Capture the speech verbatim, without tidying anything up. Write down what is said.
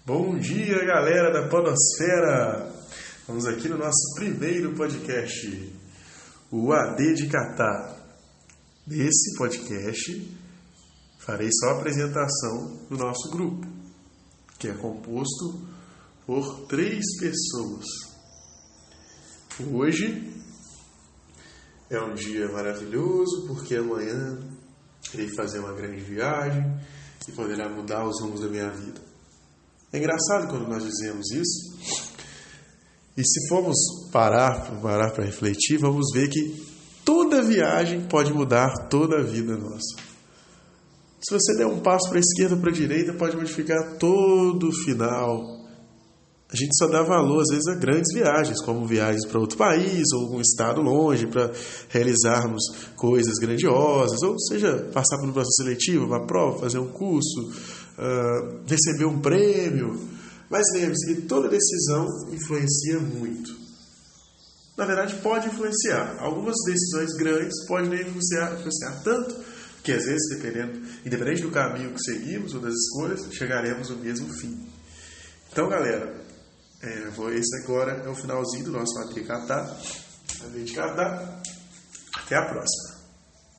Bom dia, galera da Podosfera! Vamos aqui no nosso primeiro podcast, o A D de Catar. Nesse podcast, farei só a apresentação do nosso grupo, que é composto por três pessoas. Hoje é um dia maravilhoso, porque amanhã irei fazer uma grande viagem que poderá mudar os rumos da minha vida. É engraçado quando nós dizemos isso, e se formos parar, parar para refletir, vamos ver que toda viagem pode mudar toda a vida nossa. Se você der um passo para a esquerda ou para a direita, pode modificar todo o final. A gente só dá valor, às vezes, a grandes viagens, como viagens para outro país ou algum estado longe, para realizarmos coisas grandiosas, ou seja, passar por um processo seletivo, uma prova, fazer um curso, uh, receber um prêmio. Mas lembre-se que toda decisão influencia muito. Na verdade, pode influenciar. Algumas decisões grandes podem nem influenciar, influenciar tanto, que às vezes, dependendo, independente do caminho que seguimos ou das escolhas, chegaremos ao mesmo fim. Então, galera, É, esse agora é o finalzinho do nosso A D de Catar. A D de Catar. Até a próxima.